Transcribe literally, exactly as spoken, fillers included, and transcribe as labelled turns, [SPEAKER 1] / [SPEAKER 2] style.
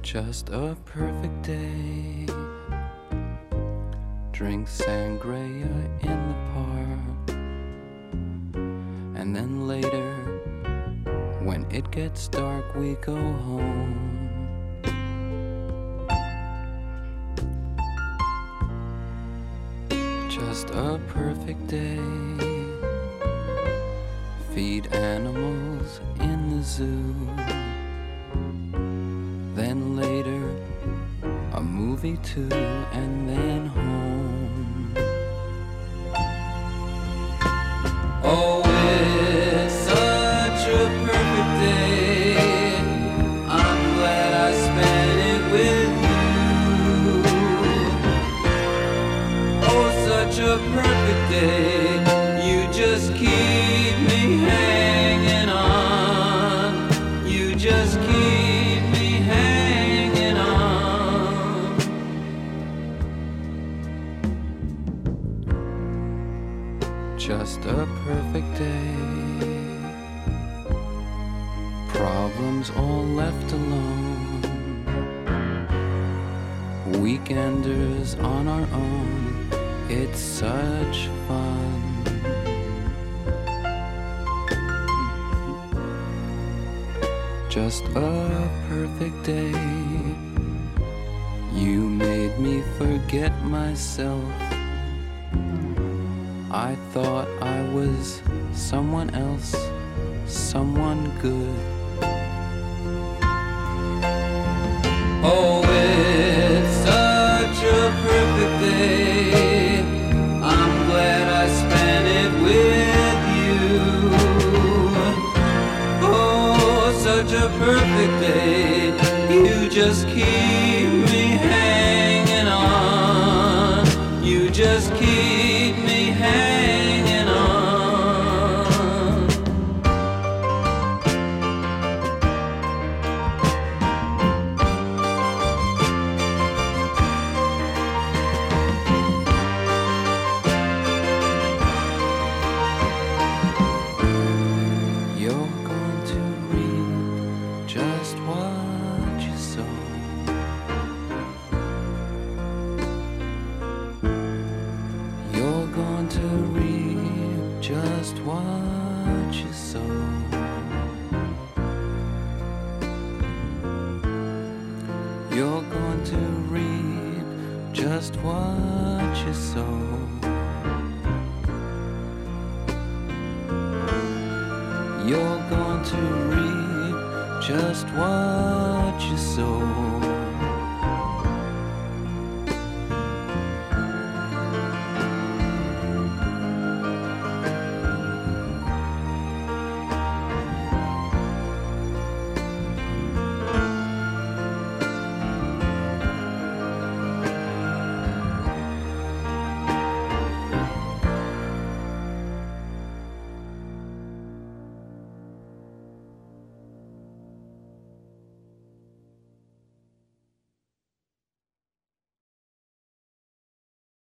[SPEAKER 1] Just a perfect day. Drink sangria in the park. And then later, when it gets dark, we go home. Just a perfect day. Feed animals in the zoo. Then later, a movie too, and then home. Oh, it's such a perfect day. I'm glad I spent it with you. Oh, such a perfect day. You just keep me hanging on. You just keep me hanging on. Just a perfect day. Problems all left alone. Weekenders on our own. It's such fun. Just a perfect day. You made me forget myself. I thought I was someone else, someone good. Oh, it's such a perfect day. I'm glad I spent it with you. Oh, such a perfect day. You just keep me hanging on. You just keep me hanging on. You're going to reap just what you sow. You're going to reap just what you sow. You're going to reap just what you sow. You're going to reap just what you sow.